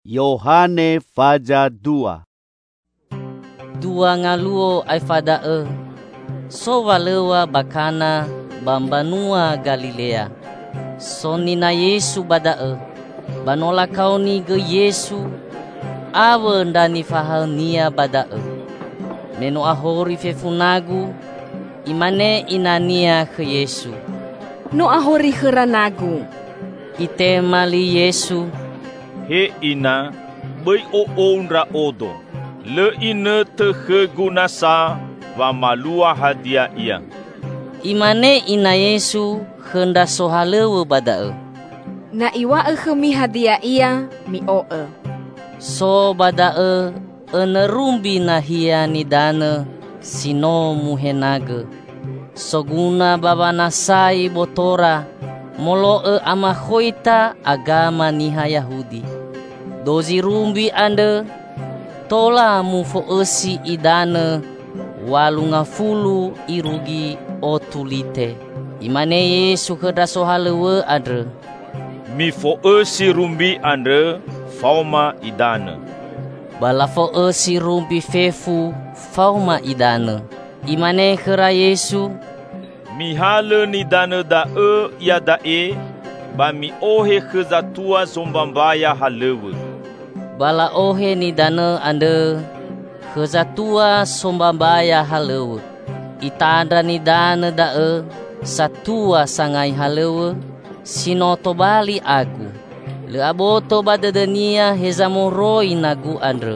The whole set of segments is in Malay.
Yohane faja 2. Dua ngaluo ay fadae. So walewa bakana bambanua Galilea. So nina Yesu badae. Banola kau ni ge Yesu. Awe ndani fahal nia badae. Meno ahori fefunagu. Imane inania ke Yesu. No ahori heranagu. Ite mali Yesu. He ina, bai o ondra odo. Le ina te gunasa wa malua hadia ia. Imane ina Yesu henda sohalewe badae. Na iwa mi hadia ia mi oe. So badae enerumbi na hia nidane sino muhenage. Soguna baba nasai botora moloe ama khoita agama niha Yahudi. Dozi rumbi ande tola mufo esi idane walunga fulu irugi otulite. Imane Yesu keda sohalewe adre. Mi fo esi rumbi ande fauma idane. Bala fo esi rumbi fefu fauma idane. Imane kera Yesu. Mi hale ni dane da ya da ba mi ohe kezatua zombambaya halewe. Bala ohe ni dane ande kezatua sombambaya halewe. Itanda ni dane da satua sangai halewe. Sinoto bali aku. Le aboto badadania hezamoroi nagu andre.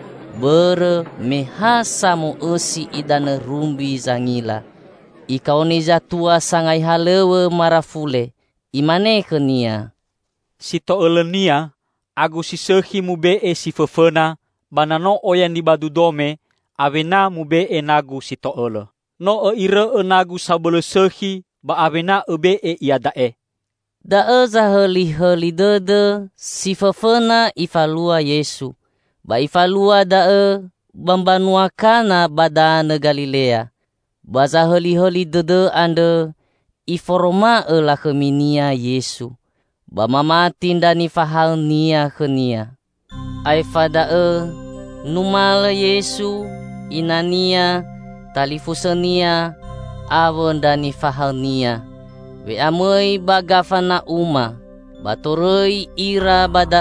Bere mehasamo esi idane rumbi zangila. Ikau ni zatua sangai halewe marafule. Imane kenia. Si toelenia, agu si sehi mube si fefena, banano oyan di badudome, avena mube nagu si toele. No ire nagu sabele sehi, ba avena ebe iadae. Dae zaheli dede, si fefena ifalua Yesu. Ba ifalua dae, bambanuakana badane Galilea. Baza heli dede ande iforoma la keminia Yesu. Ba mamatin dani fahal nia kenia. Ai fada numala Yesu inania talifusenia awon dani fahal nia. We amoi bagafana uma batoroi ira bada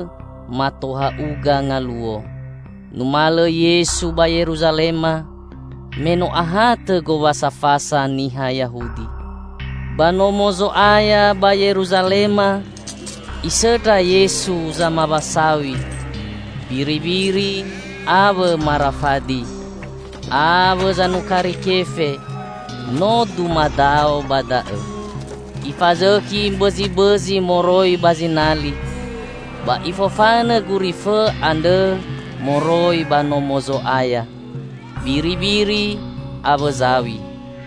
matoha uga ngaluo. Numala Yesu ba Yerusalema. Meno ahate go wasafasa niha Yahudi. Bano mozo aya ba Yerusalema. Iseda Yesu zama basawi. Biri-biri awe marafadi. Awe zanukari kefe. No dumadao badae. Ifazeki bezi-bezi moroi bazinali. Ba ifofane gurife ande moroi bano mozo aya. Biri-biri abezawi.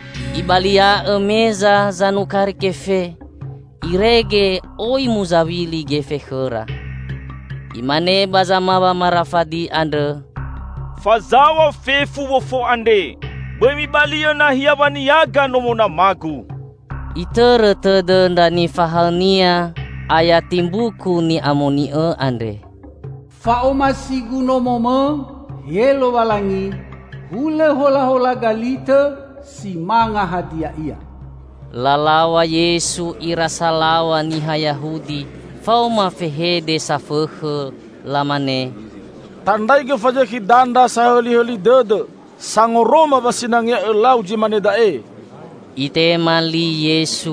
Ibalia meza zanukari kefe. Irege oi muzawili gefe khera. Imane bazamaba marafadi ande. Fazawa fefu wofo ande. Bemi balia na hiawani yaga nomona magu. Itere tede ndani fahalnia ayatimbuku ni amoni ande. Faoma sigu nomome yelo walangi. Hule hola galite si manga hadia ia. Lalawa Yesu irasalawa niha Yahudi. Fauma fehede safehe lamane. Tandai ke faja ki danda saheli dede. Sangoroma basinangya elau jimane dae. Ite mali Yesu.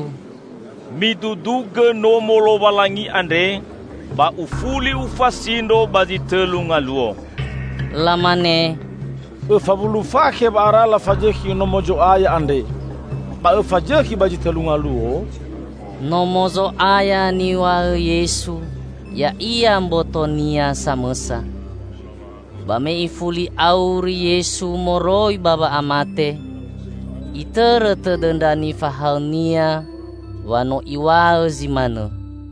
Miduduge nomolo walangi ande. Ba ufuli ufasindo bazi telungaluo. Lamane. Fabulu fake ba arala fajeki no mojo aya ande. Ba fajeki baji telungaluo. No mozo aya ni wa Yesu. Ya ia mbotonia samesa. Ba me ifuli auri Yesu moroi baba amate. Itere tedendani fahalnia. Wano iwa zimane.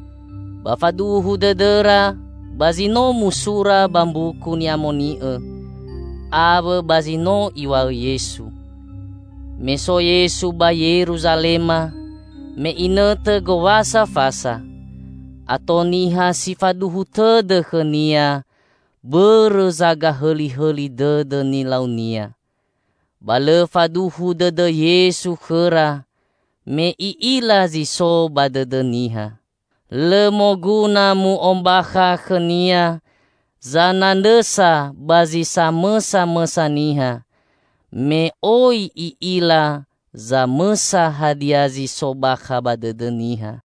Ba faduhu dedera. Bazino musura bambuku ni amonie. Awe bazino iwa Yesu. Meso Yesu ba Yerusalema. Me inete gowasa fasa. Ato niha si faduhu tede ke nia, berezaga heli-heli dede nilau nia. Bale faduhu dede Yesu kera, me iila ziso badede niha. Lemo guna mu ombaha ke nia, zanandesa bazi samesa-mesa niha. Me oi iila za mesa hadiazi sobaha badede niha.